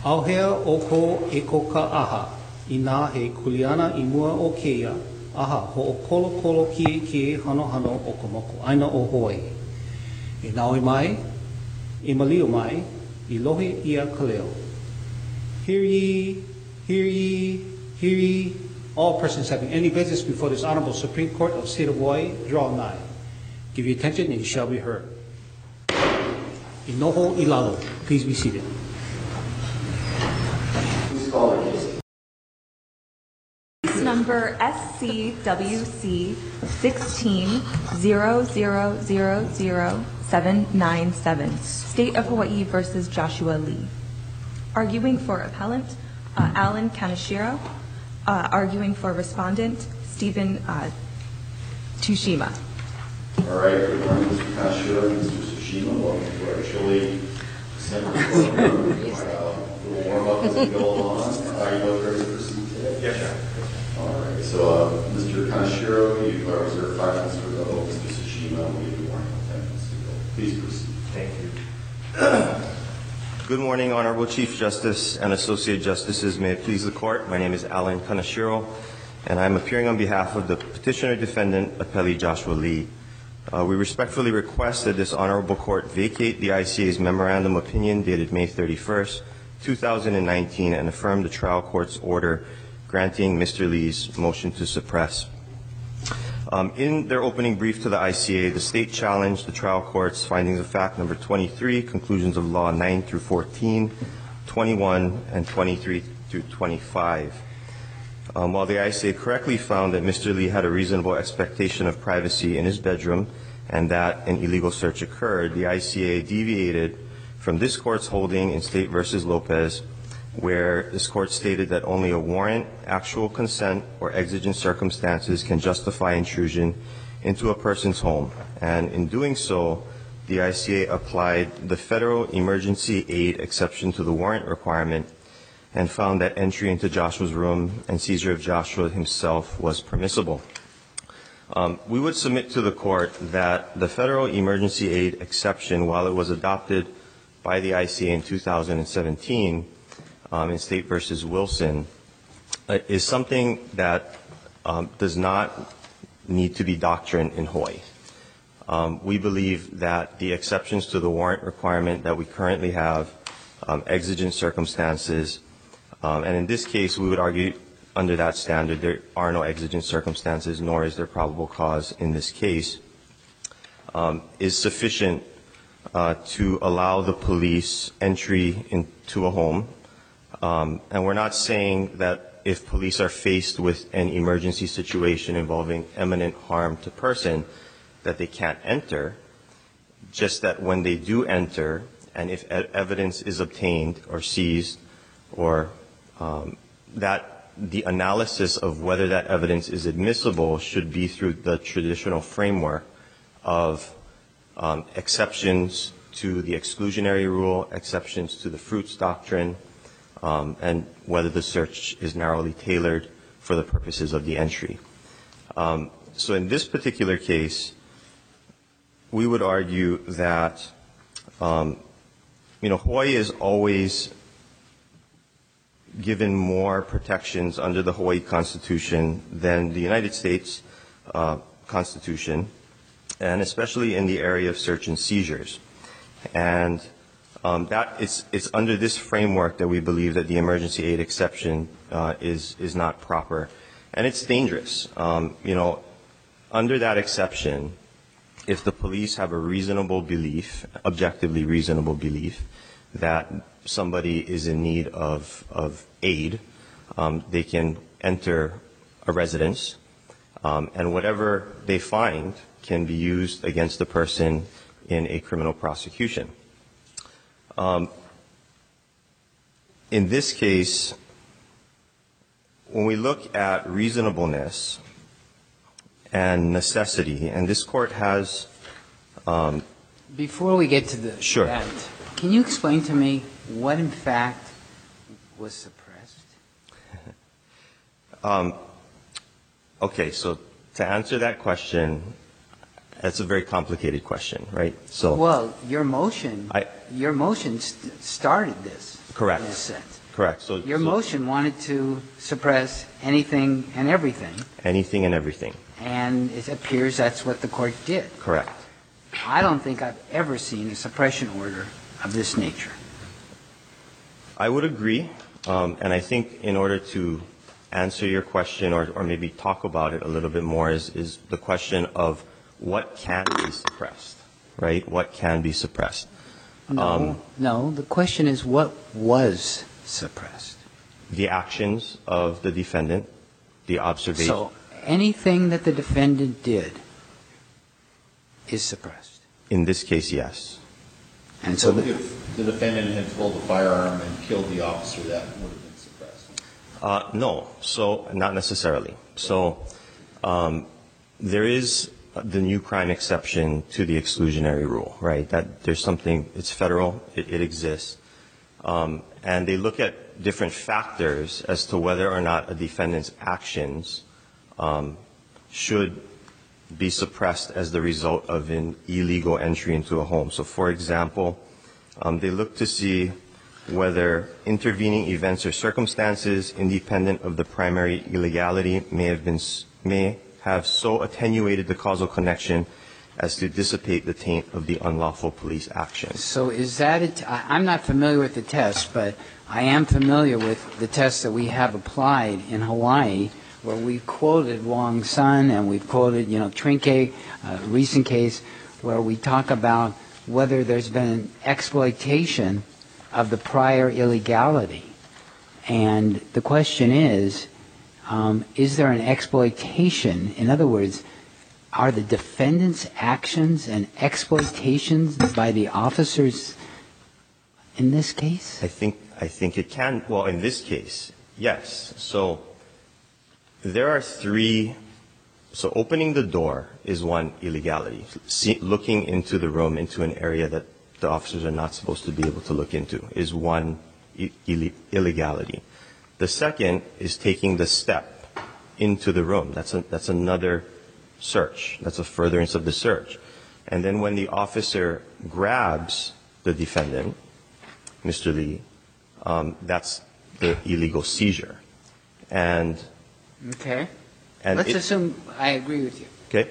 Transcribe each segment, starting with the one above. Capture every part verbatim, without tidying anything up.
Auhea o ko e ko ka aha, I nā he kuliana I mua o keia, aha ho o kolo kolo ki ki hano hano o ka moko aina o Hawaii. E naoi mai, e malio mai, I lohe ia ka leo. Hear ye, hear ye, hear ye, all persons having any business before this Honorable Supreme Court of the State of Hawaii, draw nigh. Give your attention and you shall be heard. Inoho Ilalo, please be seated. Please call the case. Number S C W C sixteen zero zero zero zero seven nine seven, State of Hawaii versus Joshua Lee. Arguing for appellant, uh, Alan Kaneshiro. Uh, arguing for respondent, Stephen uh, Tsushima. All right, good morning, Mister Kaneshiro and Mister Tsushima. Welcome to our chilly December program. Uh, we'll warm up as we go along. Are you both ready to proceed today? Yes, sir. All right, so uh, Mister Kaneshiro, you've uh, reserved five minutes for the vote. Mister Tsushima, we'll give you warning ten minutes to go. Please proceed. Thank you. Good morning, Honorable Chief Justice and Associate Justices. May it please the Court. My name is Alan Kaneshiro, and I'm appearing on behalf of the petitioner-defendant, Appellee Joshua Lee. Uh, we respectfully request that this Honorable Court vacate the I C A's memorandum opinion dated May thirty-first, two thousand nineteen, and affirm the trial court's order granting Mister Lee's motion to suppress. Um, in their opening brief to the I C A, the State challenged the trial court's findings of fact number twenty-three, conclusions of law nine through fourteen, twenty-one, and twenty-three through twenty-five. Um, while the I C A correctly found that Mister Lee had a reasonable expectation of privacy in his bedroom and that an illegal search occurred, the I C A deviated from this court's holding in State versus Lopez, where this court stated that only a warrant, actual consent, or exigent circumstances can justify intrusion into a person's home. And in doing so, the I C A applied the federal emergency aid exception to the warrant requirement and found that entry into Joshua's room and seizure of Joshua himself was permissible. Um, we would submit to the court that the federal emergency aid exception, while it was adopted by the I C A in two thousand seventeen, Um, in State versus Wilson, uh, is something that um, does not need to be doctrine in Hawaii. Um, we believe that the exceptions to the warrant requirement that we currently have, um, exigent circumstances, um, and in this case we would argue under that standard there are no exigent circumstances, nor is there probable cause in this case, um, is sufficient uh, to allow the police entry into a home. Um, and we're not saying that if police are faced with an emergency situation involving imminent harm to person, that they can't enter, just that when they do enter, and if e- evidence is obtained or seized, or um, that the analysis of whether that evidence is admissible should be through the traditional framework of um, exceptions to the exclusionary rule, exceptions to the fruits doctrine, Um, and whether the search is narrowly tailored for the purposes of the entry. Um, so in this particular case, we would argue that, um, you know, Hawaii is always given more protections under the Hawaii Constitution than the United States uh, Constitution, and especially in the area of search and seizures. And Um, that it's, it's under this framework that we believe that the emergency aid exception uh, is is not proper, and it's dangerous. Um, you know, under that exception, if the police have a reasonable belief, objectively reasonable belief, that somebody is in need of of aid, um, they can enter a residence, um, and whatever they find can be used against the person in a criminal prosecution. Um, in this case, when we look at reasonableness and necessity, and this court has... Um, Before we get to the sure. that, can you explain to me what in fact was suppressed? um, okay, so to answer that question, that's a very complicated question, right? So, well, your motion, I, your motion st- started this. Correct. in a sense. Correct. So Your so motion wanted to suppress anything and everything, anything and everything. and it appears that's what the court did. Correct. I don't think I've ever seen a suppression order of this nature. I would agree, um, and I think in order to answer your question or, or maybe talk about it a little bit more is, is the question of what can be suppressed, right? What can be suppressed? No, Um, no, the question is what was suppressed. The actions of the defendant, the observation. So anything that the defendant did is suppressed. In this case, yes. And so So the, if the defendant had pulled the firearm and killed the officer, that would have been suppressed? Uh, no, so not necessarily. So um, there is the new crime exception to the exclusionary rule, right? That there's something, it's federal, it, it exists. Um, and they look at different factors as to whether or not a defendant's actions um, should be suppressed as the result of an illegal entry into a home. So, for example, um, they look to see whether intervening events or circumstances independent of the primary illegality may have been may have so attenuated the causal connection as to dissipate the taint of the unlawful police action. so is that it? I- I'm not familiar with the test, but I am familiar with the test that we have applied in Hawaii, where we've quoted Wong Sun and we've quoted, you know, Trinke, a recent case where we talk about whether there's been an exploitation of the prior illegality. And the question is, um, is there an exploitation? In other words, are the defendant's actions and exploitations by the officers in this case? I think I think it can. Well, in this case, yes. So there are three. So opening the door is one illegality. See, looking into the room, into an area that the officers are not supposed to be able to look into, is one Ill- illegality. The second is taking the step into the room. That's a, that's another search. That's a furtherance of the search. And then when the officer grabs the defendant, Mister Lee, um, that's the illegal seizure. And Okay. and Let's it- assume I agree with you. okay.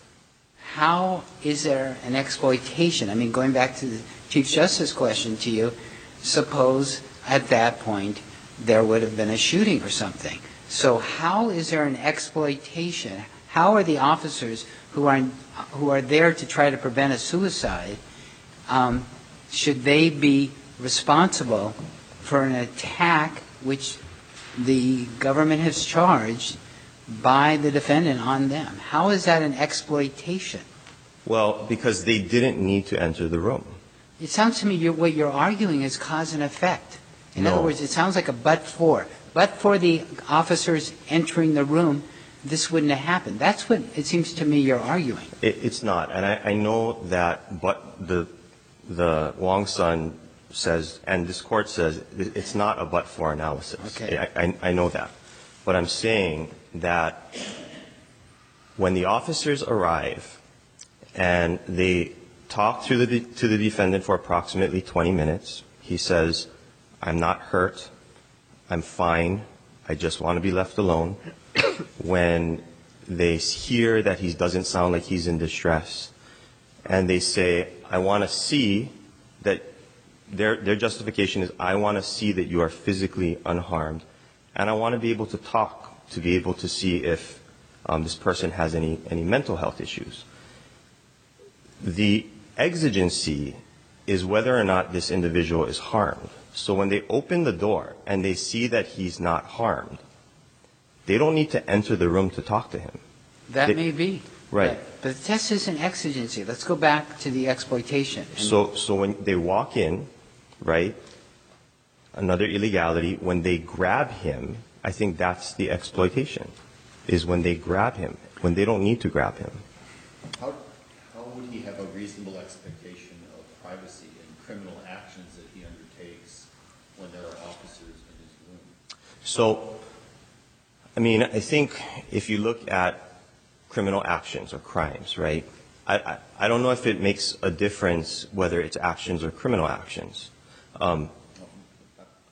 How is there an exploitation? I mean, going back to the Chief Justice question to you, suppose at that point there would have been a shooting or something. So how is there an exploitation? How are the officers who are who are there to try to prevent a suicide, um, should they be responsible for an attack which the government has charged by the defendant on them? How is that an exploitation? Well, because they didn't need to enter the room. It sounds to me you're, what you're arguing is cause and effect. In No. other words, it sounds like a but-for. But for the officers entering the room, this wouldn't have happened. That's what it seems to me you're arguing. It, it's not, and I, I know that, but the the Wong Sun says, and this court says, it- it's not a but-for analysis. Okay. I, I, I know that, but I'm saying that when the officers arrive and they talk to the de- to the defendant for approximately twenty minutes, he says, "I'm not hurt, I'm fine, I just want to be left alone." When they hear that he doesn't sound like he's in distress, and they say, "I want to see that," their their justification is, "I want to see that you are physically unharmed, and I want to be able to talk, to be able to see if um, this person has any any mental health issues." The exigency is whether or not this individual is harmed. So when they open the door and they see that he's not harmed, they don't need to enter the room to talk to him. That They- may be. Right. But, but the test isn't exigency. Let's go back to the exploitation. And So, so when they walk in, right, another illegality, when they grab him, I think that's the exploitation, is when they grab him, when they don't need to grab him. How, how would he have a reasonable expectation of privacy in criminal actions that he undertakes when there are officers in his room? So, I mean, I think if you look at criminal actions or crimes, right, I, I, I don't know if it makes a difference whether it's actions or criminal actions. Um,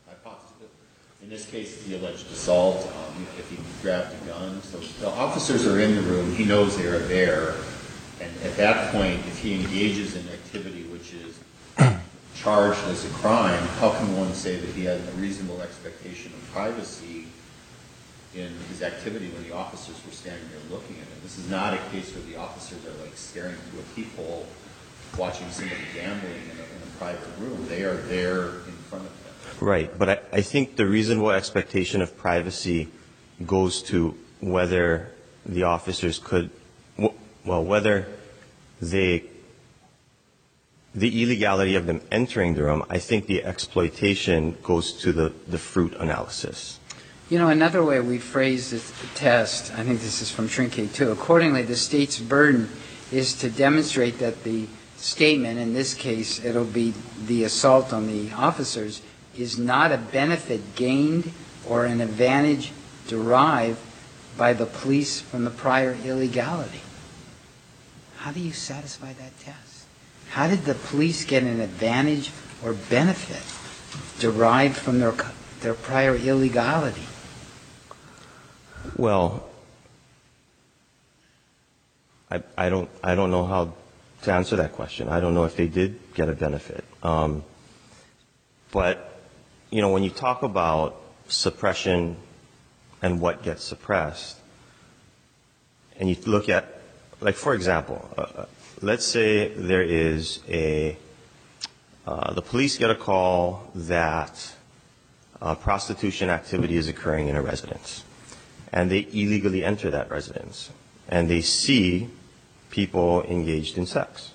In this case, the alleged assault, um, if he grabbed a gun. So the officers are in the room. He knows they are there. And at that point, if he engages in activity which is charged as a crime, how can one say that he had a reasonable expectation of privacy in his activity when the officers were standing there looking at him? This is not a case where the officers are like staring through a peephole watching somebody gambling in a, in a private room. They are there in front of them. Right, but I, I think the reasonable expectation of privacy goes to whether the officers could, well, whether they, the illegality of them entering the room. I think the exploitation goes to the, the fruit analysis. You know, another way we phrase this test, I think this is from Trinke too, accordingly, the state's burden is to demonstrate that the statement, in this case, it'll be the assault on the officers, is not a benefit gained or an advantage derived by the police from the prior illegality. How do you satisfy that test? How did the police get an advantage or benefit derived from their their prior illegality? Well, I, I don't I don't know how to answer that question. I don't know if they did get a benefit. Um, but, you know, when you talk about suppression and what gets suppressed, and you look at, like, for example, uh, let's say there is a, uh, the police get a call that uh, prostitution activity is occurring in a residence, and they illegally enter that residence, and they see people engaged in sex.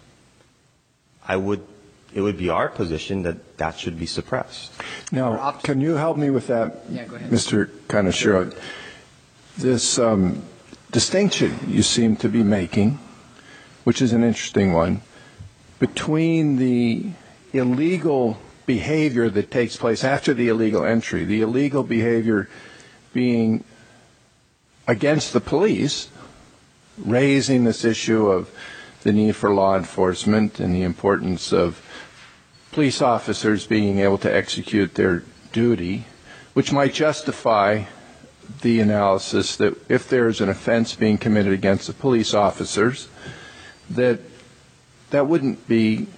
I would, it would be our position that that should be suppressed. Now, can you help me with that, yeah, go ahead. Mister Kaneshiro? This um, distinction you seem to be making, which is an interesting one, between the illegal behavior that takes place after the illegal entry, the illegal behavior being against the police, raising this issue of the need for law enforcement and the importance of police officers being able to execute their duty, which might justify the analysis that if there's an offense being committed against the police officers, that that wouldn't be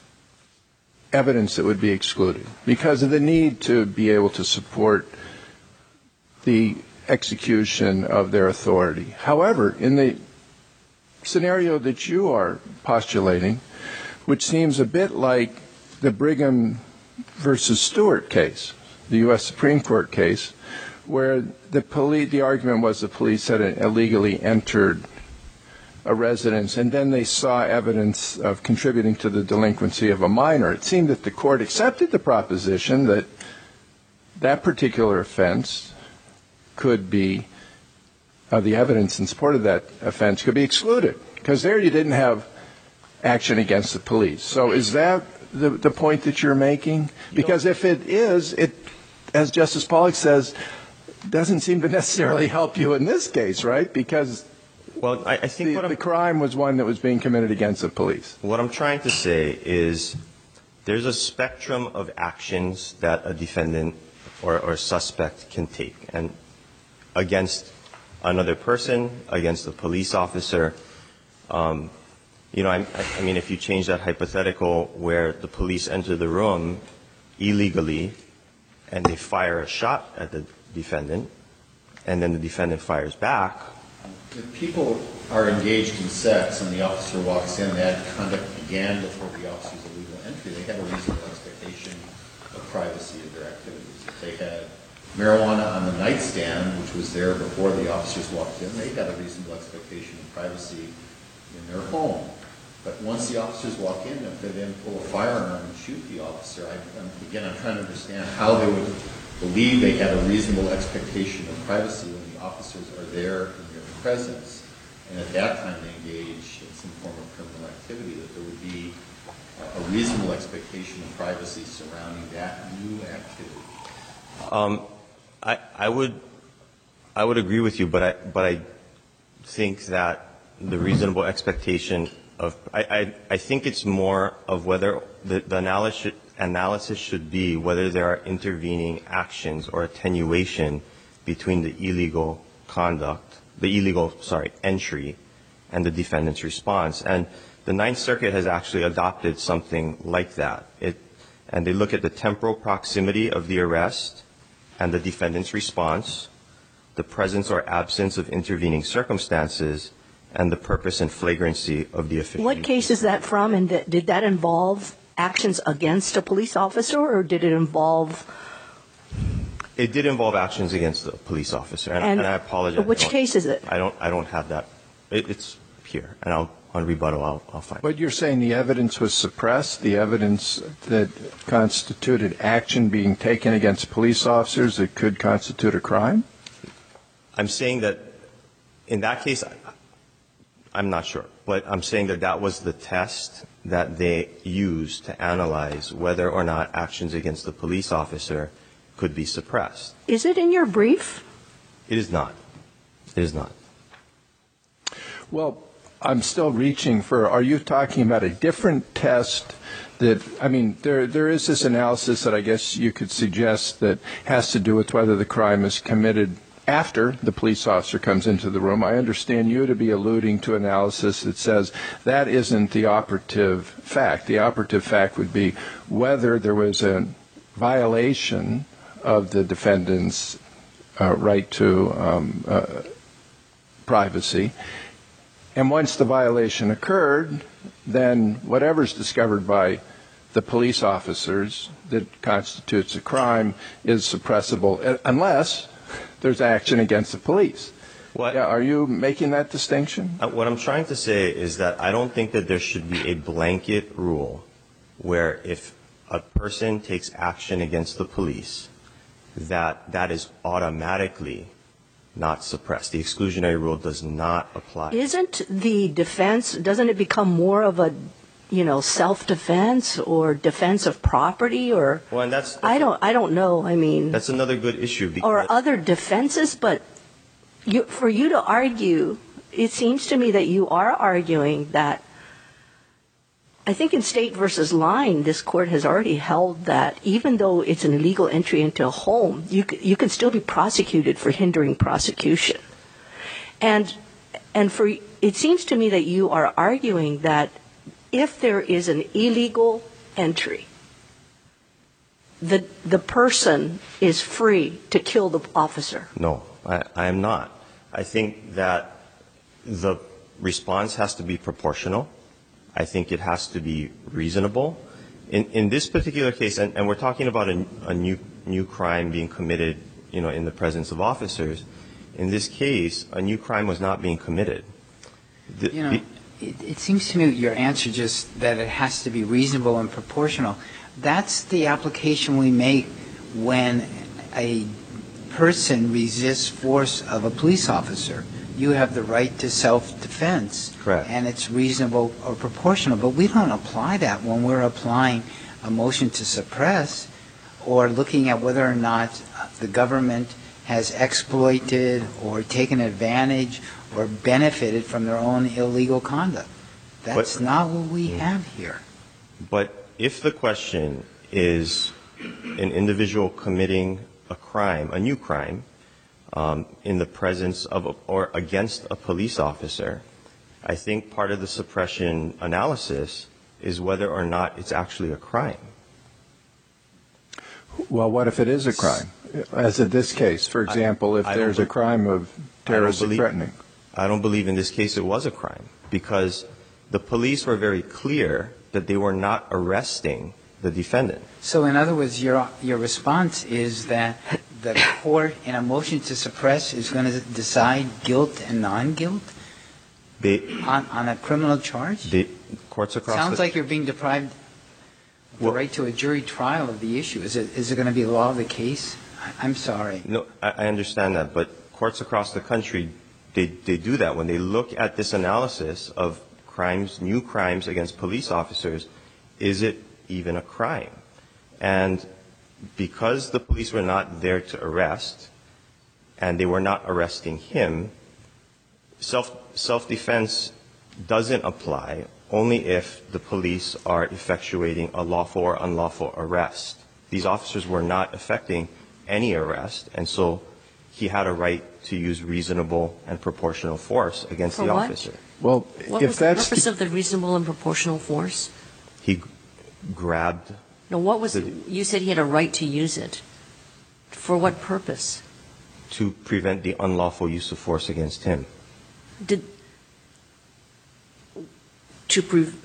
evidence that would be excluded because of the need to be able to support the execution of their authority. However, in the scenario that you are postulating, which seems a bit like the Brigham versus Stewart case, the U S Supreme Court case, where the police, the argument was the police had illegally entered a residence and then they saw evidence of contributing to the delinquency of a minor. It seemed that the court accepted the proposition that that particular offense could be, uh, the evidence in support of that offense could be excluded because there you didn't have action against the police. So is that the, the point that you're making? Because if it is, it, as Justice Pollack says, doesn't seem to necessarily help you in this case, right? Because well, I, I think the, what I'm, the crime was one that was being committed against the police. What I'm trying to say is there's a spectrum of actions that a defendant or, or suspect can take, and against another person, against a police officer. Um, you know, I, I mean, if you change that hypothetical where the police enter the room illegally and they fire a shot at the defendant, and then the defendant fires back. If people are engaged in sex and the officer walks in, that conduct began before the officer's illegal entry, they have a reasonable expectation of privacy of their activities. If they had marijuana on the nightstand, which was there before the officers walked in, they had a reasonable expectation of privacy in their home. But once the officers walk in, if they then pull a firearm and shoot the officer, I, I'm, again, I'm trying to understand how they would believe they had a reasonable expectation of privacy when the officers are there in their presence, and at that time they engage in some form of criminal activity, that there would be a reasonable expectation of privacy surrounding that new activity. Um, I, I would, I would agree with you, but I, but I think that the reasonable expectation of, I, I, I think it's more of whether the, the analysis, analysis should be whether there are intervening actions or attenuation between the illegal conduct, the illegal, sorry, entry, and the defendant's response. And the Ninth Circuit has actually adopted something like that. It, and they look at the temporal proximity of the arrest and the defendant's response, the presence or absence of intervening circumstances, and the purpose and flagrancy of the official. What case is that from, and th- did that involve actions against a police officer, or did it involve? It did involve actions against the police officer, and, and and I apologize. Which I case is it? I don't. I don't have that. It, it's here, and I'll on rebuttal. I'll, I'll find. But you're saying the evidence was suppressed, the evidence that constituted action being taken against police officers that could constitute a crime? I'm saying that in that case, I, I'm not sure, but I'm saying that that was the test that they used to analyze whether or not actions against the police officer could be suppressed. Is it in your brief? It is not. It is not. Well, I'm still reaching for, are you talking about a different test that, I mean, there there is this analysis that I guess you could suggest that has to do with whether the crime is committed after the police officer comes into the room. I understand you to be alluding to analysis that says that isn't the operative fact. The operative fact would be whether there was a violation of the defendant's uh, right to um, uh, privacy. And once the violation occurred, then whatever's discovered by the police officers that constitutes a crime is suppressible, unless there's action against the police. What, yeah, are you making that distinction? Uh, what I'm trying to say is that I don't think that there should be a blanket rule where if a person takes action against the police, that that is automatically not suppressed. The exclusionary rule does not apply. Isn't the defense, doesn't it become more of a, you know, self-defense or defense of property, or well, and that's, that's I don't I don't know. I mean, that's another good issue. Because or other defenses, but you, for you to argue, it seems to me that you are arguing that. I think in State versus Line, this court has already held that even though it's an illegal entry into a home, you c- you can still be prosecuted for hindering prosecution. And and for it seems to me that you are arguing that if there is an illegal entry, the the person is free to kill the officer. No, I, I am not. I think that the response has to be proportional. I think it has to be reasonable. In, in this particular case, and, and we're talking about a, a new new crime being committed, you know, in the presence of officers. In this case, a new crime was not being committed. The, you know, it, it seems to me your answer just that it has to be reasonable and proportional. That's the application we make when a person resists force of a police officer. You have the right to self-defense. Correct. And it's reasonable or proportional. But we don't apply that when we're applying a motion to suppress or looking at whether or not the government has exploited or taken advantage or benefited from their own illegal conduct. That's but, not what we have here. But if the question is an individual committing a crime, a new crime, Um, in the presence of a, or against a police officer, I think part of the suppression analysis is whether or not it's actually a crime. Well, what if it is a crime? As in this case, for example, if I, I there's a crime of terroristic believe, threatening. I don't believe in this case it was a crime because the police were very clear that they were not arresting the defendant. So in other words, your your response is that the court in a motion to suppress is going to decide guilt and non-guilt They, on, on a criminal charge? the courts across Sounds the, like you're being deprived of the Well- right to a jury trial of the issue. Is it is it going to be law of the case? I- I'm sorry. No, I, I understand that, but courts across the country, they, they do that. When they look at this analysis of crimes, new crimes against police officers, is it even a crime? And because the police were not there to arrest, and they were not arresting him, self, self-defense doesn't apply only if the police are effectuating a lawful or unlawful arrest. These officers were not effecting any arrest, and so he had a right to use reasonable and proportional force against For the what? officer. Well, What if was the that's purpose the, of the reasonable and proportional force? He g- grabbed, No, what was, The- you said he had a right to use it. For what purpose? to prevent the unlawful use of force against him. Did, to prove,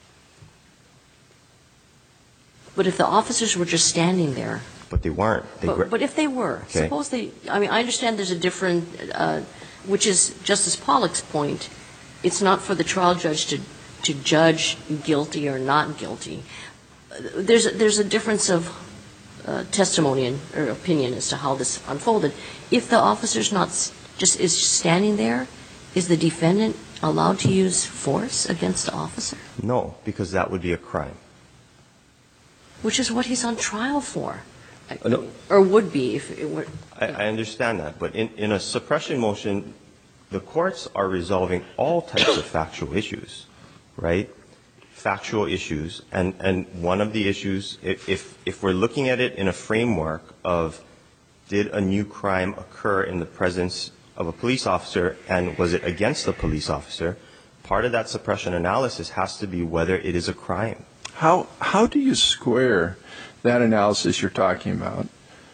but if the officers were just standing there, But they weren't. They gra- but, but if they were, Okay. suppose they, I mean, I understand there's a different, uh, which is Justice Pollack's point, it's not for the trial judge to, to judge guilty or not guilty. There's, a- there's a difference of uh, testimony and, or opinion as to how this unfolded. If the officer's not, s- just is standing there, is the defendant allowed to use force against the officer? No, because that would be a crime. Which is what he's on trial for. Uh, no. Or would be if it were. I, I understand that, but in, in a suppression motion, the courts are resolving all types of factual issues, right? Factual issues, and, and one of the issues, if, if, if we're looking at it in a framework of did a new crime occur in the presence of a police officer and was it against the police officer, part of that suppression analysis has to be whether it is a crime. how how do you square that analysis you're talking about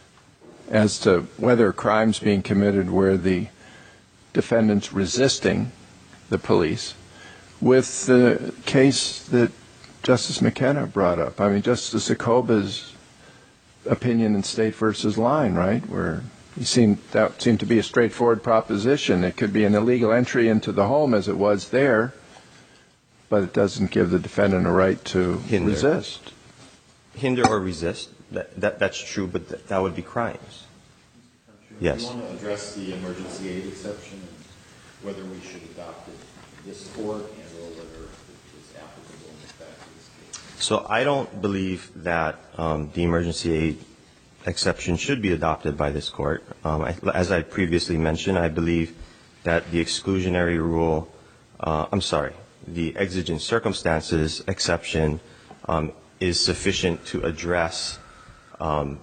as to whether a crime's being committed where the defendant's resisting the police with the case that Justice McKenna brought up? I mean, Justice Acoba's opinion in State versus Line, right, where he seemed, that seemed to be a straightforward proposition. It could be an illegal entry into the home as it was there, but it doesn't give the defendant a right to Hinder. resist. Hinder or resist, that, that, that's true, but th- that would be crimes. Yes. Do you want to address the emergency aid exception and whether we should adopt it in this court and or whether it is applicable in fact to this case? So I don't believe that um, the emergency aid exception should be adopted by this court. Um, I, as I previously mentioned, I believe that the exclusionary rule, uh, I'm sorry, the exigent circumstances exception um, is sufficient to address um,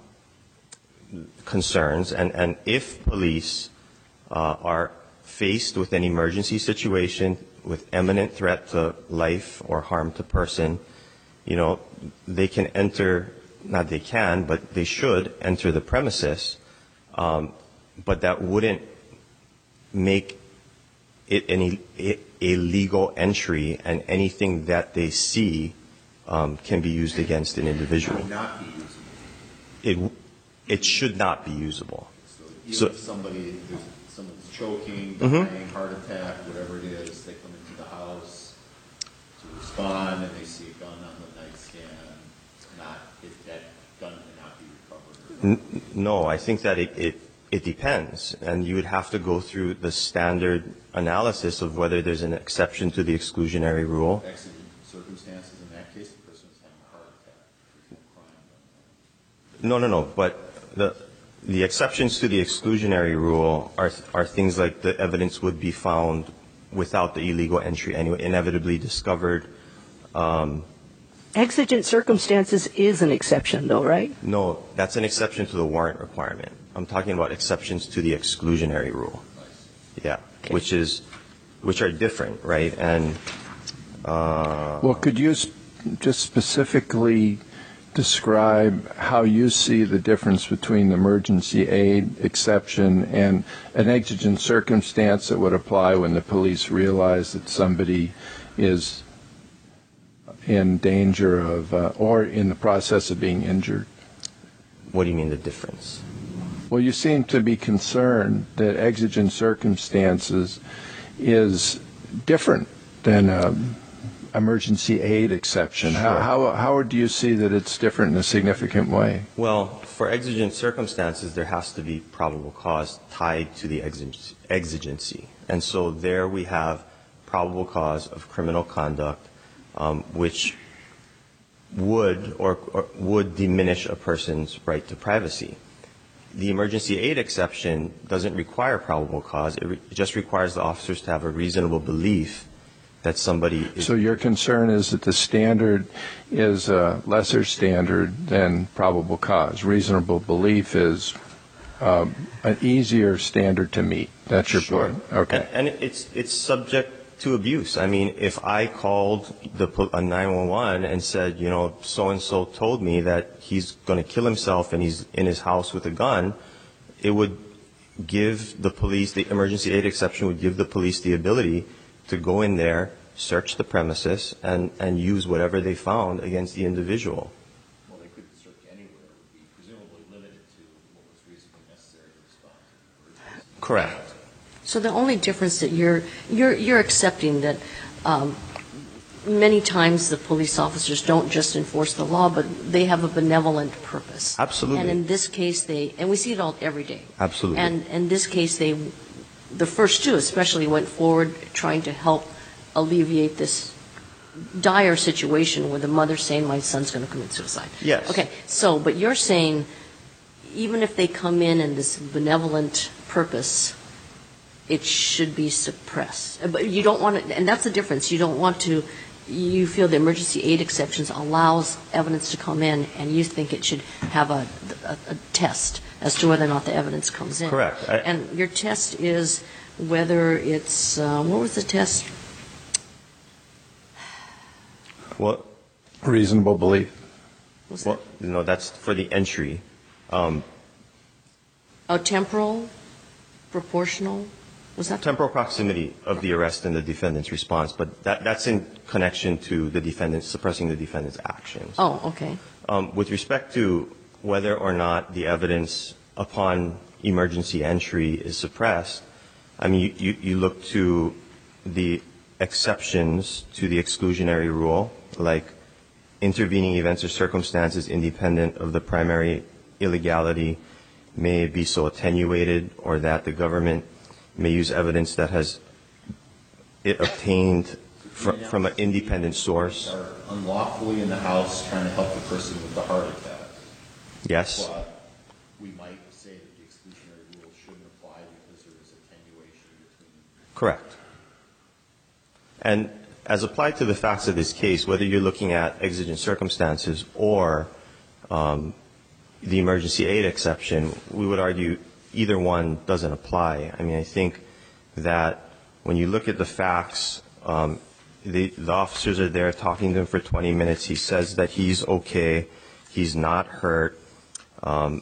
concerns. And, and if police uh, are faced with an emergency situation with imminent threat to life or harm to person, you know, they can enter, not they can, but they should enter the premises, um, but that wouldn't make it any a, a legal entry, and anything that they see um, can be used against an individual. It would not be usable. It it should not be usable. So even So- if somebody, there's, someone's choking, Mhm. dying, heart attack, whatever it is, they come into the house to respond and they see a gun on the nightstand, not, if that gun cannot be recovered. N- no, I think that it, it it depends, and you would have to go through the standard analysis of whether there's an exception to the exclusionary rule. Exigent circumstances, in that case, the person is having a heart attack. There's no crime done there. No, no, no. But the the exceptions to the exclusionary rule are are things like the evidence would be found without the illegal entry anyway, inevitably discovered. Um, Exigent circumstances is an exception, though, right? no, that's an exception to the warrant requirement. I'm talking about exceptions to the exclusionary rule. Yeah, Okay. which is which are different, right? And uh, Well, could you s- just specifically describe how you see the difference between the emergency aid exception and an exigent circumstance that would apply when the police realize that somebody is in danger of, uh, or in the process of being injured? what do you mean the difference? Well, you seem to be concerned that exigent circumstances is different than an emergency aid exception. How, Sure. how, how do you see that it's different in a significant way? Well, for exigent circumstances, there has to be probable cause tied to the exig- exigency. And so there we have probable cause of criminal conduct, um, which would or, or would diminish a person's right to privacy. The emergency aid exception doesn't require probable cause. It, re- it just requires the officers to have a reasonable belief that somebody is... So your concern is that the standard is a lesser standard than probable cause. Reasonable belief is um, an easier standard to meet. That's your Sure. point. Okay. And, and it's it's subject to abuse. I mean, if I called the pol- a nine one one and said, you know, so and so told me that he's going to kill himself and he's in his house with a gun, it would give the police, the emergency aid exception would give the police the ability to go in there, search the premises, and, and use whatever they found against the individual. Well, they couldn't search anywhere. It would be presumably limited to what was reasonably necessary to respond to the emergency. Correct. So the only difference that you're, you're, you're accepting that um, many times the police officers don't just enforce the law, but they have a benevolent purpose. Absolutely. And in this case, they, and we see it all every day. Absolutely. And in this case, they, the first two especially, went forward trying to help alleviate this dire situation where the mother's saying, my son's going to commit suicide. Yes. Okay, so, but you're saying, even if they come in in this benevolent purpose, it should be suppressed. But you don't want to, and that's the difference. You don't want to, you feel the emergency aid exceptions allows evidence to come in, and you think it should have a, a, a test as to whether or not the evidence comes in. Correct. I, And your test is whether it's, uh, what was the test? well, Reasonable belief. Was well, that, no, that's for the entry. Um, oh, temporal, proportional? Was that? temporal proximity of the arrest and the defendant's response, but that, that's in connection to the defendant, suppressing the defendant's actions. Oh, okay. Um, with respect to whether or not the evidence upon emergency entry is suppressed, I mean, you, you, you look to the exceptions to the exclusionary rule, like intervening events or circumstances independent of the primary illegality may be so attenuated, or that the government may use evidence that has it obtained fr- from an independent source. Are unlawfully in the house trying to help the person with the heart attack. Yes. But we might say that the exclusionary rule shouldn't apply because there is attenuation between. Correct. And as applied to the facts of this case, whether you're looking at exigent circumstances or um, the emergency aid exception, we would argue either one doesn't apply. I mean, I think that when you look at the facts, um, the, the officers are there talking to him for twenty minutes. He says that he's okay. He's not hurt. Um,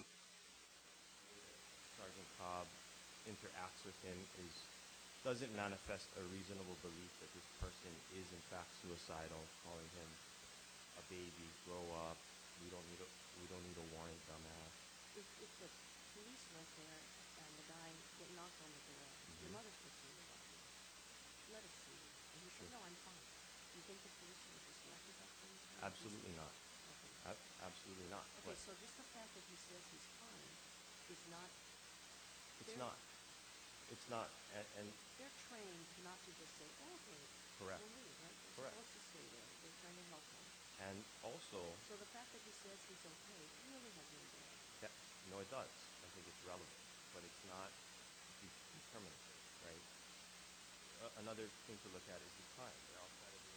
Sergeant Cobb interacts with him is doesn't manifest a reasonable belief that this person is in fact suicidal, calling him a baby, grow up, we don't need a, we don't need a warrant, dumbass. If, if the police went there and the guy get knocked on the door, your mother's concerned about you. Let us see. And he said, no, I'm fine. Do you think the police would just let you back in? Absolutely not. Okay. A- absolutely not. Okay, But so just the fact that he says he's fine is not, it's not. It's not. And, and they're trained not to just say, oh, okay, correct. we'll leave, right? They're Correct. supposed to stay there. They're trying to help him. And also, So the fact that he says he's okay really has no bearing. that, no, it does. I think it's relevant, but it's not de- determinative, right? Uh, another thing to look at is the time. They're outside of the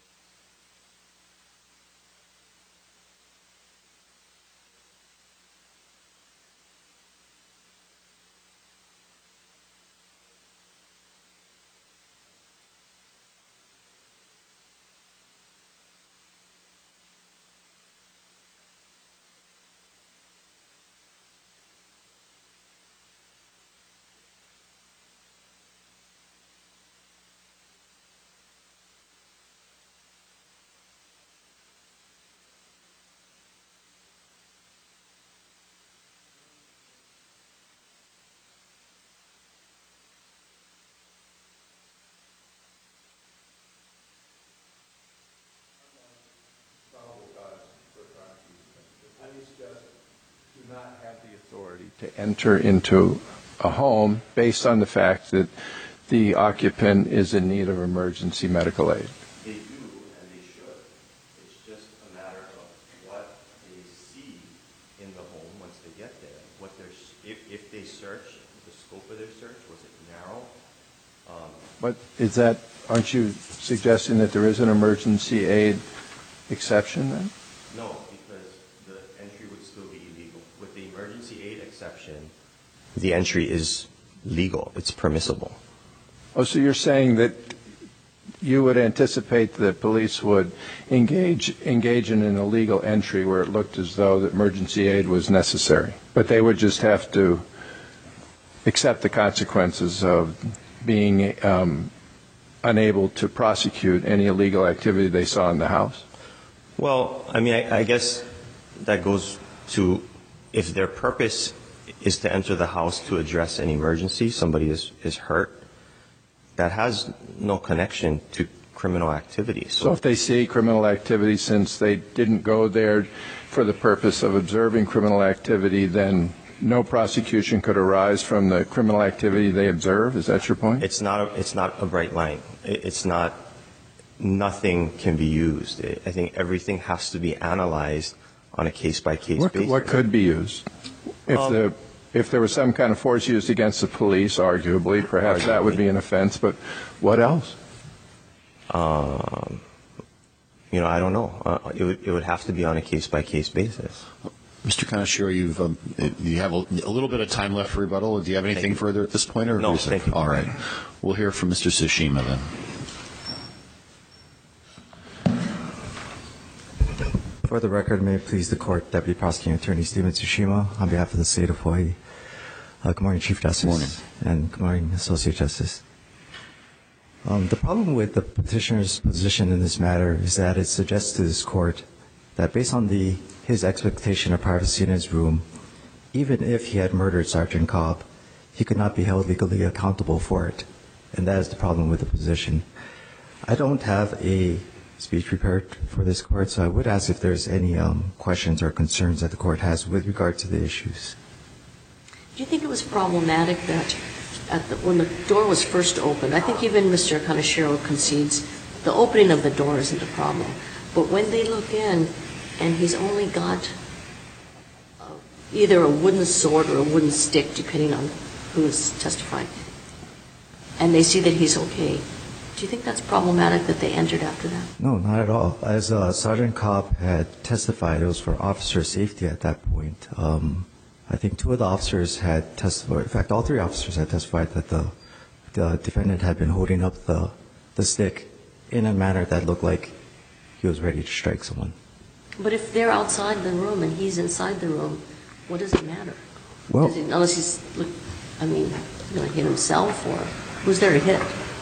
Probable cause for a crime. The police just do not have the authority to enter into a home based on the fact that the occupant is in need of emergency medical aid. They do, and they should. It's just a matter of what they see in the home once they get there. What they're, if, if they search, the scope of their search, was it narrow? Um, But is that aren't you suggesting that there is an emergency aid exception then? No, because the entry would still be illegal. With the emergency aid exception, the entry is legal. It's permissible. Oh, so you're saying that you would anticipate that police would engage engage in an illegal entry where it looked as though the emergency aid was necessary, but they would just have to accept the consequences of being um, unable to prosecute any illegal activity they saw in the house? Well, I mean, I, I guess that goes to if their purpose is to enter the house to address an emergency, somebody is, is hurt, that has no connection to criminal activity. So, so if they see criminal activity, since they didn't go there for the purpose of observing criminal activity, then no prosecution could arise from the criminal activity they observe? Is that your point? It's not a, it's not a bright line. It, it's not, nothing can be used. I think everything has to be analyzed on a case-by-case What, basis. what could be used? If Um, the if there was some kind of force used against the police, arguably, perhaps Arguably. that would be an offense, but what else? Um, you know, I don't know. Uh, it, would, it would have to be on a case-by-case basis. Mister Kaneshiro, you've um, you have a, a little bit of time left for rebuttal. Do you have anything further at this point? Or No, is it- thank you. All right. We'll hear from Mister Tsushima then. For the record, may it please the Court, Deputy Prosecuting Attorney Stephen Tsushima, on behalf of the State of Hawaii. Uh, good morning, Chief Justice. Good morning. And good morning, Associate Justice. Um, the problem with the petitioner's position in this matter is that it suggests to this Court that based on the his expectation of privacy in his room, even if he had murdered Sergeant Cobb, he could not be held legally accountable for it. And that is the problem with the position. I don't have a speech prepared for this Court, so I would ask if there's any um, questions or concerns that the Court has with regard to the issues. Do you think it was problematic that at the, when the door was first opened, I think even Mister Kaneshiro concedes the opening of the door isn't a problem, but when they look in and he's only got uh, either a wooden sword or a wooden stick, depending on who's testifying, and they see that he's okay, do you think that's problematic that they entered after that? No, not at all. As uh, Sergeant Cobb had testified, it was for officer safety at that point. Um, I think two of the officers had testified, in fact, all three officers had testified that the, the defendant had been holding up the, the stick in a manner that looked like he was ready to strike someone. But if they're outside the room and he's inside the room, what does it matter? Well, Does it, unless he's, look, I mean, going to hit himself or who's there to hit?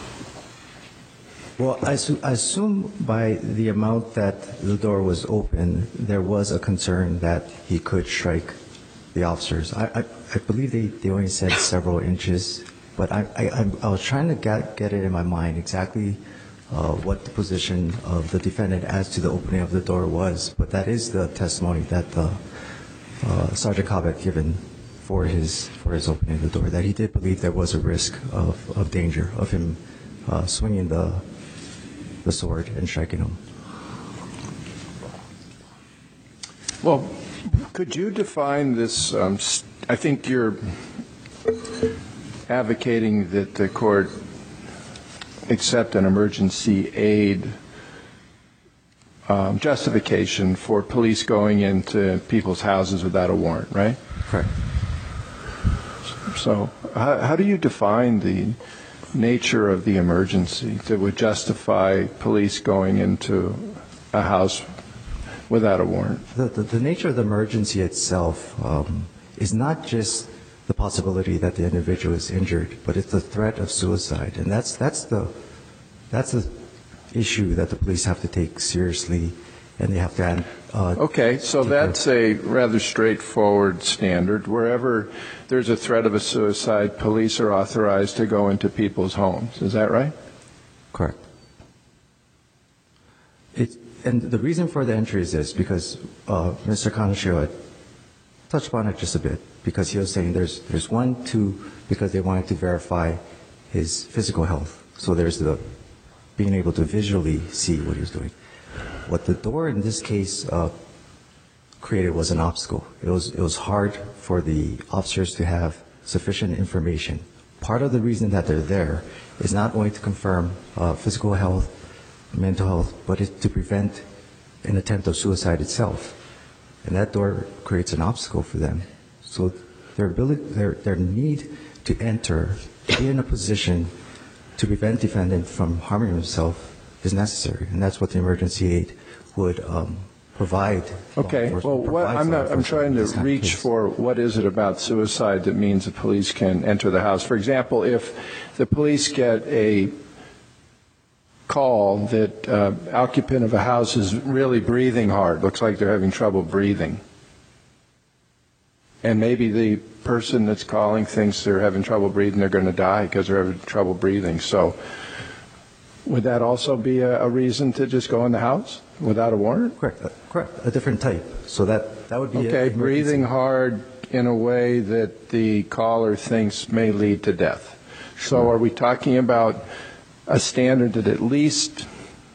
Well, I, su- I assume by the amount that the door was open, there was a concern that he could strike the officers. I, I, I believe they, they only said several inches, but I, I, I'm- I was trying to get, get it in my mind exactly uh, what the position of the defendant as to the opening of the door was. But that is the testimony that the, uh, Sergeant Cobb had given for his for his opening of the door, that he did believe there was a risk of, of danger of him uh, swinging the the sword and striking him. Well, could you define this? Um, st- I think you're advocating that the Court accept an emergency aid um, justification for police going into people's houses without a warrant, right? Correct. So how, how do you define the nature of the emergency that would justify police going into a house without a warrant? The, the, the nature of the emergency itself um, is not just the possibility that the individual is injured, but it's the threat of suicide, and that's that's the that's the issue that the police have to take seriously, and they have to. Uh, Okay, so take that's a rather straightforward standard. Wherever there's a threat of a suicide, police are authorized to go into people's homes. Is that right? Correct. It, and the reason for the entry is this, because uh, Mister Kaneshiro had touched upon it just a bit, because he was saying there's there's one, two, because they wanted to verify his physical health. So there's the being able to visually see what he was doing. What the door in this case uh, created was an obstacle. It was it was hard for the officers to have sufficient information part of the reason that they're there is not only to confirm uh, physical health, mental health, but it's to prevent an attempt of suicide itself. And that door creates an obstacle for them. So their ability, their, their need to enter, be in a position to prevent defendant from harming himself is necessary, and that's what the emergency aid would um, provide. Okay, well, what, I'm not. I'm trying to reach for what is it about suicide that means the police can enter the house. For example, if the police get a call that uh, occupant of a house is really breathing hard, looks like they're having trouble breathing, and maybe the person that's calling thinks they're having trouble breathing, they're going to die because they're having trouble breathing. So would that also be a, a reason to just go in the house without a warrant? Correct, uh, correct, a different type. So that, that would be okay, a breathing hard in a way that the caller thinks may lead to death. So Sure. Are we talking about a standard that at least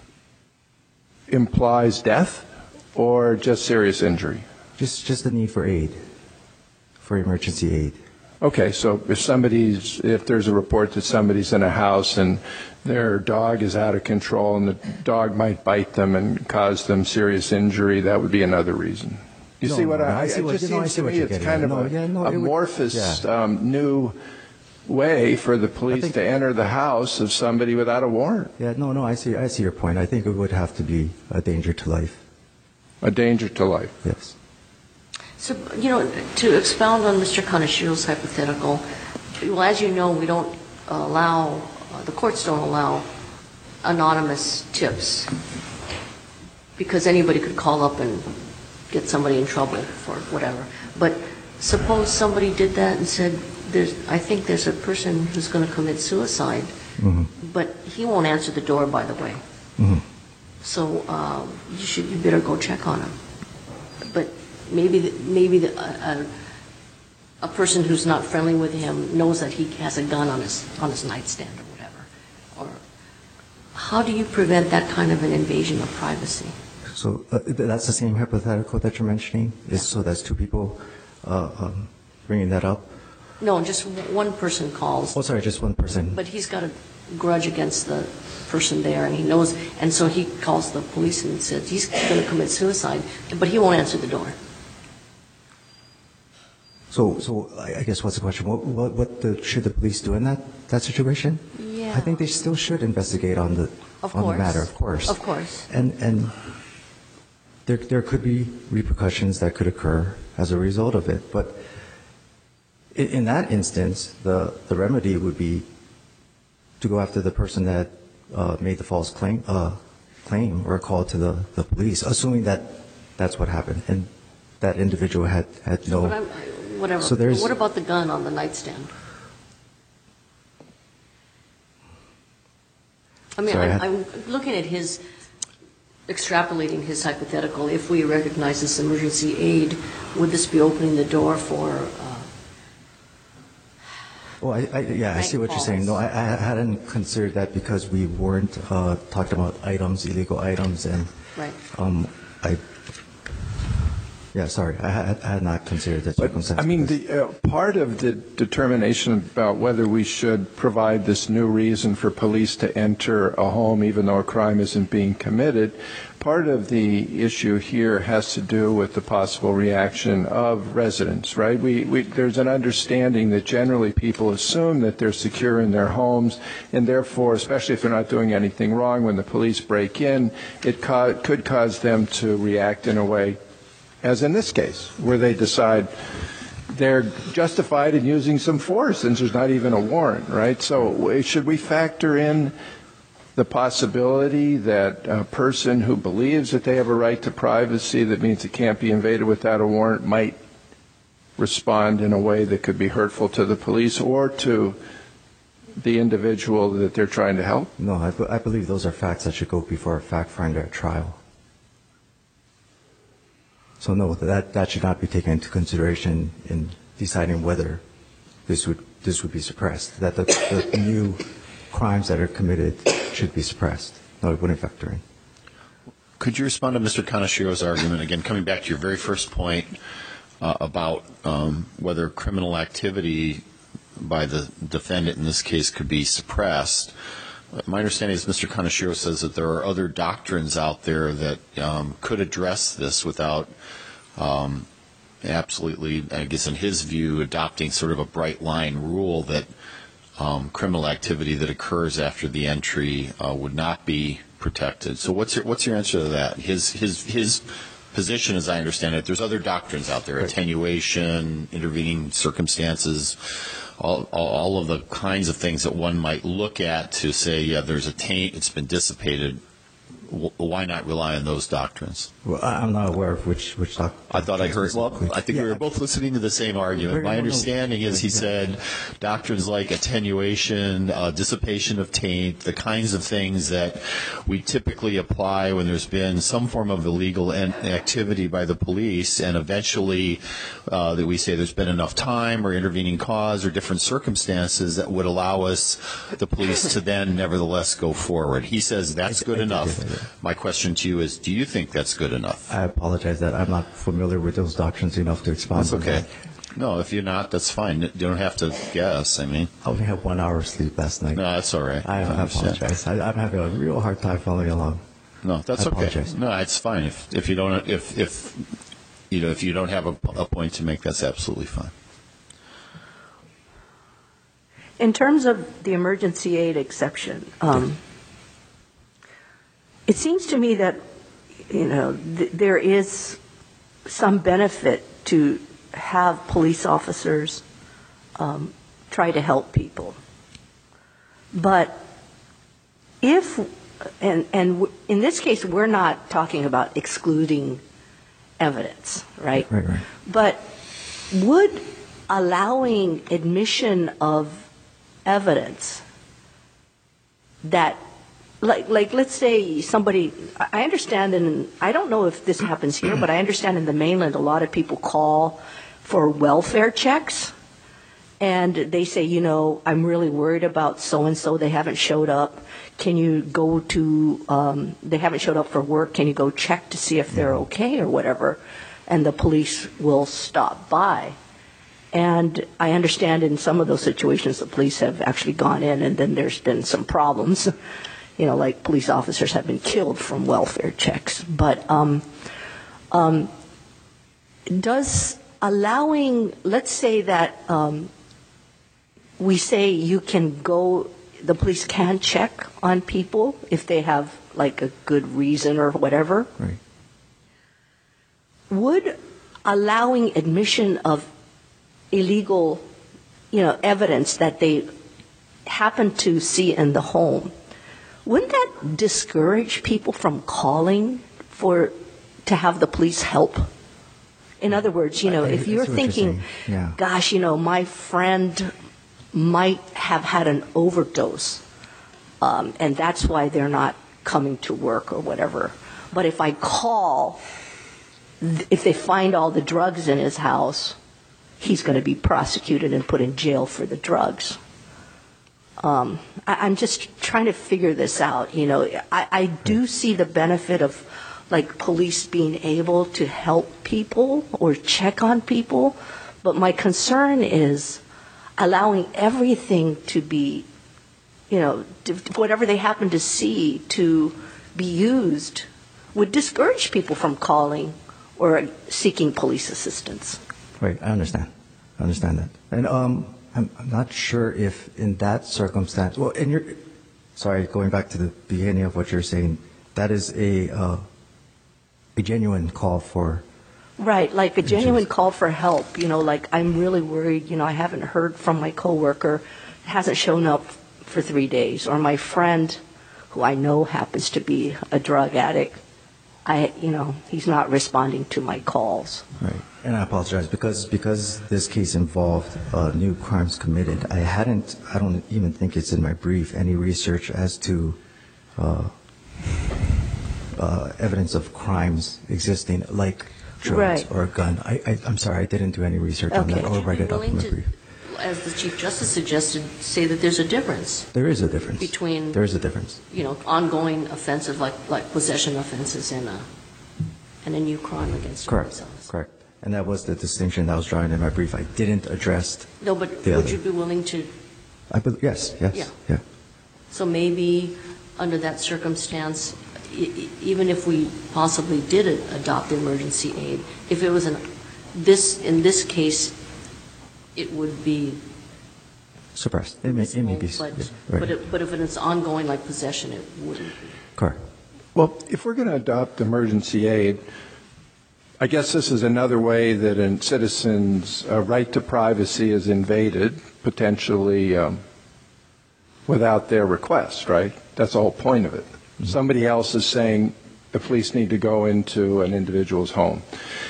implies death or just serious injury? Just, just the need for aid, for emergency aid. Okay, so if somebody's, if there's a report that somebody's in a house and their dog is out of control and the dog might bite them and cause them serious injury, that would be another reason. You No, see what no, I, I see it what- just you know, I seems see to what me you're it's getting kind at. of No, a yeah, no, it would- amorphous yeah. um, new way for the police think- to enter the house of somebody without a warrant. Yeah, no, no, I see, I see your point. I think it would have to be a danger to life. A danger to life. Yes. So, you know, to expound on Mister Kanashiro's hypothetical, well, as you know, we don't allow, uh, the courts don't allow anonymous tips because anybody could call up and get somebody in trouble for whatever. But suppose somebody did that and said, "There's, I think there's a person who's going to commit suicide," Mm-hmm. but he won't answer the door, by the way. Mm-hmm. So um, you should, you better go check on him. But maybe, the, maybe the, a, a person who's not friendly with him knows that he has a gun on his on his nightstand or whatever. Or how do you prevent that kind of an invasion of privacy? So uh, that's the same hypothetical that you're mentioning? Is so that's two people uh, um, bringing that up? No, just one person calls. Oh, sorry, just one person. But he's got a grudge against the person there, and he knows, and so he calls the police and says he's going to commit suicide, but he won't answer the door. So, so I I guess what's the question? What, what, what the, should the police do in that, that situation? Yeah. I think they still should investigate on the Of on course. the matter, of course. Of course. And and there there could be repercussions that could occur as a result of it. But in, in that instance, the the remedy would be to go after the person that uh, made the false claim uh, claim or call to the, the police, assuming that that's what happened and that individual had had no. But I'm, whatever. So there's- What about the gun on the nightstand? I mean, Sorry, I I'm, had- I'm looking at his, extrapolating his hypothetical. If we recognize this emergency aid, would this be opening the door for, uh, Well, I, I, yeah, I see what you're saying. No, I, I hadn't considered that because we weren't uh, talking about items, illegal items, and right? um, I, yeah, sorry, I had, I had not considered that But, circumstance. I mean, the, uh, part of the determination about whether we should provide this new reason for police to enter a home even though a crime isn't being committed, part of the issue here has to do with the possible reaction of residents, right? We, we, there's an understanding that generally people assume that they're secure in their homes, and therefore, especially if they're not doing anything wrong, when the police break in, it ca- could cause them to react in a way, as in this case, where they decide they're justified in using some force since there's not even a warrant, right? So should we factor in the possibility that a person who believes that they have a right to privacy, that means it can't be invaded without a warrant, might respond in a way that could be hurtful to the police or to the individual that they're trying to help? No, I, be- I believe those are facts that should go before a fact finder at trial. So no, that, that should not be taken into consideration in deciding whether this would, this would be suppressed, that the, the new crimes that are committed should be suppressed. No, it wouldn't factor in. Could you respond to Mister Kanashiro's argument, again, coming back to your very first point uh, about um, whether criminal activity by the defendant in this case could be suppressed. My understanding is Mister Kaneshiro says that there are other doctrines out there that um, could address this without um, absolutely, I guess in his view, adopting sort of a bright line rule that um, criminal activity that occurs after the entry uh, would not be protected. So what's your what's your answer to that? His his his position, as I understand it, there's other doctrines out there: right. Attenuation, intervening circumstances. All, all of the kinds of things that one might look at to say, yeah, there's a taint, it's been dissipated. Why not rely on those doctrines? Well, I'm not aware of which which doctrine. I thought I heard. Well, I think yeah. we were both listening to the same argument. My understanding is he said doctrines like attenuation, uh, dissipation of taint, the kinds of things that we typically apply when there's been some form of illegal activity by the police, and eventually uh, that we say there's been enough time or intervening cause or different circumstances that would allow us, the police, to then nevertheless go forward. He says that's good enough. My question to you is, do you think that's good enough? I apologize that I'm not familiar with those doctrines enough to expound That's okay. That. No, if you're not, that's fine. You don't have to guess, I mean. I only had one hour of sleep last night. No, that's all right. I, I apologize. I, I'm having a real hard time following along. No, that's I okay. Apologize. No, it's fine. If if you don't if if you know if you don't have a, a point to make, that's absolutely fine. In terms of the emergency aid exception, um, it seems to me that, you know, th- there is some benefit to have police officers um, try to help people. But if, and, and w- in this case, we're not talking about excluding evidence, right? Right, right. But would allowing admission of evidence that Like, like, let's say somebody, I understand, and I don't know if this happens here, but I understand in the mainland a lot of people call for welfare checks, and they say, you know, I'm really worried about so-and-so, they haven't showed up. Can you go to, um, they haven't showed up for work, can you go check to see if they're okay or whatever? And the police will stop by. And I understand in some of those situations the police have actually gone in, and then there's been some problems. You know, like police officers have been killed from welfare checks. But um, um, does allowing, let's say that um, we say you can go, the police can check on people if they have like a good reason or whatever. Right. Would allowing admission of illegal, you know, evidence that they happen to see in the home, wouldn't that discourage people from calling for to have the police help? In other words, you know, I, I, if you're thinking, you're yeah. gosh, you know, my friend might have had an overdose, um, and that's why they're not coming to work or whatever. But if I call, th- if they find all the drugs in his house, he's going to be prosecuted and put in jail for the drugs. Um, I, I'm just trying to figure this out. You know, I, I do see the benefit of, like, police being able to help people or check on people, but my concern is allowing everything to be, you know, to, whatever they happen to see to be used would discourage people from calling or seeking police assistance. Right, I understand. I understand that. And um. I'm, I'm not sure if in that circumstance, well, in your, sorry, going back to the beginning of what you're saying, that is a uh, a genuine call for. Right, like a genuine call for help. You know, like I'm really worried, you know, I haven't heard from my coworker, hasn't shown up for three days, or my friend, who I know happens to be a drug addict, I, you know, he's not responding to my calls. Right. And I apologize because because this case involved uh, new crimes committed. I hadn't, I don't even think it's in my brief, any research as to uh, uh, evidence of crimes existing, like drugs right. or a gun. I, I, I'm sorry, I didn't do any research okay. on that or write it up in my brief. As the Chief Justice suggested, say that there's a difference. There is a difference. Between, there is a difference. You know, ongoing offensive like like possession offenses and a and a new crime against correct. themselves. Correct. And that was the distinction that I was drawing in my brief. I didn't address No, but the would other. you be willing to, I bel yes, yes, Yeah. yeah. so maybe under that circumstance, e- e- even if we possibly did a- adopt the emergency aid, if it was an, this, in this case, it would be Suppressed. It may, it may be. but, yeah, right. but it- but if it's ongoing like possession, it wouldn't be. Correct. Well, if we're going to adopt emergency aid, I guess this is another way that a citizen's uh, right to privacy is invaded, potentially um, without their request, right? That's the whole point of it. Mm-hmm. Somebody else is saying the police need to go into an individual's home.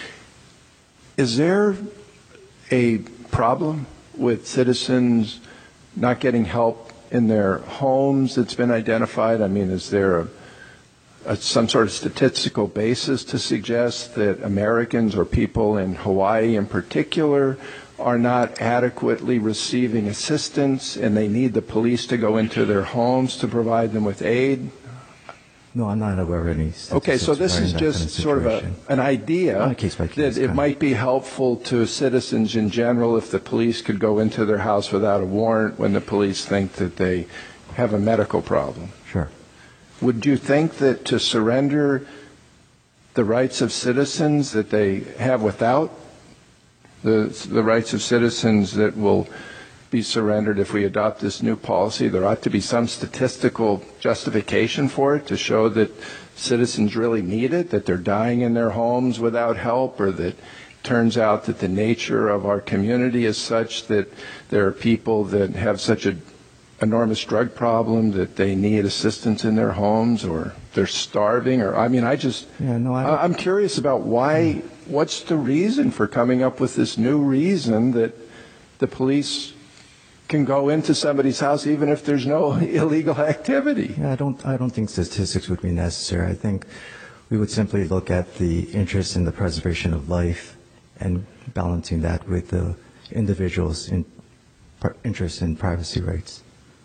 Is there a problem with citizens not getting help in their homes that's been identified? I mean, is there a Uh, some sort of statistical basis to suggest that Americans or people in Hawaii in particular are not adequately receiving assistance and they need the police to go into their homes to provide them with aid? No, I'm not aware of any. Okay, so this is statistics regarding that just kind of sort of a, situation. an idea On a case-by-case that it kind of- might be helpful to citizens in general if the police could go into their house without a warrant when the police think that they have a medical problem. Sure. Would you think that to surrender the rights of citizens that they have without the, the rights of citizens that will be surrendered if we adopt this new policy, there ought to be some statistical justification for it to show that citizens really need it, that they're dying in their homes without help, or that it turns out that the nature of our community is such that there are people that have such a enormous drug problem that they need assistance in their homes, or they're starving, or I mean, I just, Yeah, no, I- I- I'm curious about why, what's the reason for coming up with this new reason that the police can go into somebody's house even if there's no illegal activity? Yeah, I don't, I don't think statistics would be necessary. I think we would simply look at the interest in the preservation of life and balancing that with the individual's in, par, interest in privacy rights.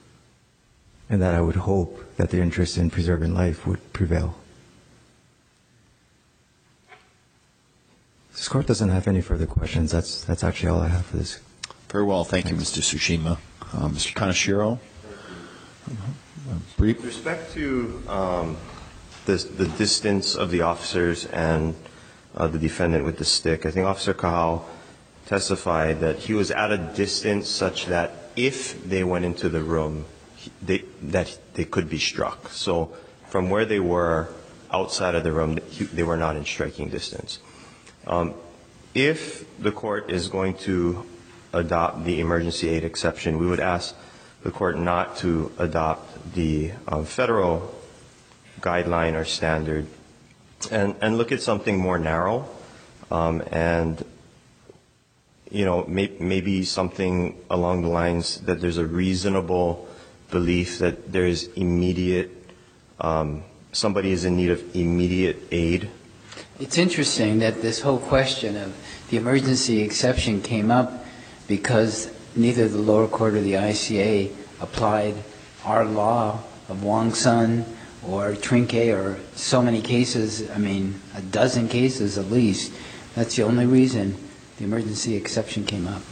And that I would hope that the interest in preserving life would prevail. This court doesn't have any further questions. That's, that's actually all I have for this. Very well. Thank you, Mister Tsushima. Uh, Mister Kaneshiro? Brief. With respect to um, the, the distance of the officers and uh, the defendant with the stick, I think Officer Kahau testified that he was at a distance such that if they went into the room, he, they, that they could be struck. So from where they were outside of the room, he, they were not in striking distance. Um, if the court is going to adopt the emergency aid exception, we would ask the court not to adopt the um, federal guideline or standard and, and look at something more narrow um, and, you know, may, maybe something along the lines that there's a reasonable belief that there is immediate, um, somebody is in need of immediate aid. It's interesting that this whole question of the emergency exception came up because neither the lower court or the I C A applied our law of Wong Sun or Trinke or so many cases, I mean, a dozen cases at least. That's the only reason the emergency exception came up.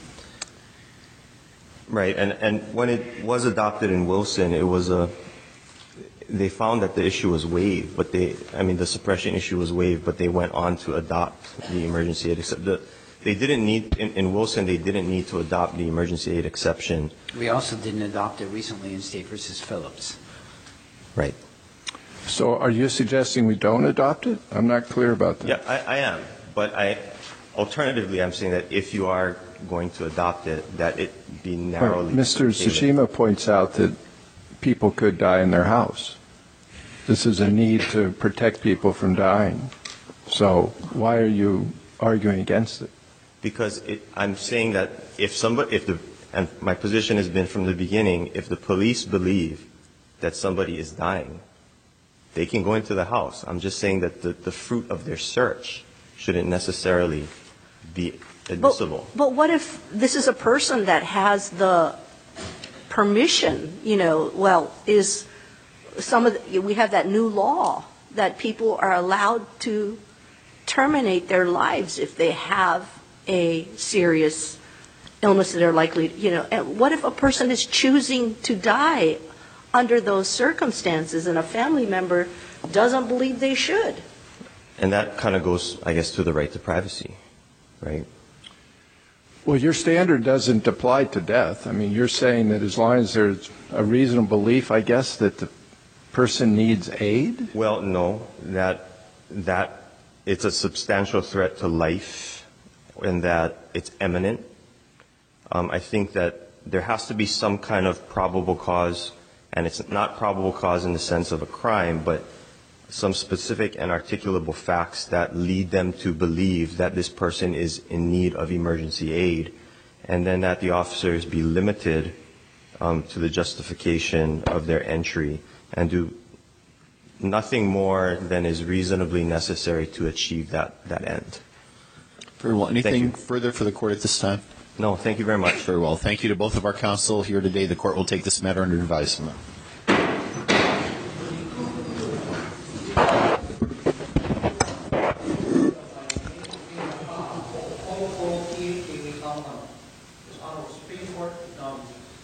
Right, and, and when it was adopted in Wilson, it was a, they found that the issue was waived, but they, I mean, the suppression issue was waived, but they went on to adopt the emergency aid exception. The, they didn't need, in, in Wilson, they didn't need to adopt the emergency aid exception. We also didn't adopt it recently in State versus Phillips. Right. So are you suggesting we don't adopt it? I'm not clear about that. Yeah, I, I am, but I, alternatively, I'm saying that if you are going to adopt it, that it be narrowly. But Mister tailored. Tsushima points out that people could die in their house. This is a need to protect people from dying. So why are you arguing against it? Because it, I'm saying that if somebody, if the, and my position has been from the beginning, if the police believe that somebody is dying, they can go into the house. I'm just saying that the, the fruit of their search shouldn't necessarily be admissible. But, but what if this is a person that has the permission, you know, well, is some of the, we have that new law that people are allowed to terminate their lives if they have a serious illness that are likely, you know, and what if a person is choosing to die under those circumstances and a family member doesn't believe they should? And that kind of goes, I guess, to the right to privacy, right? Well, your standard doesn't apply to death. I mean, you're saying that as long as there's a reasonable belief, I guess, that the person needs aid? Well, no, that that it's a substantial threat to life and that it's imminent. Um, I think that there has to be some kind of probable cause, and it's not probable cause in the sense of a crime, but some specific and articulable facts that lead them to believe that this person is in need of emergency aid, and then that the officers be limited um, to the justification of their entry and do nothing more than is reasonably necessary to achieve that, that end. Very well. Anything further for the court at this time? No, thank you very much. Very well. Thank you to both of our counsel here today. The court will take this matter under advisement. This Honorable Supreme Court acknowledges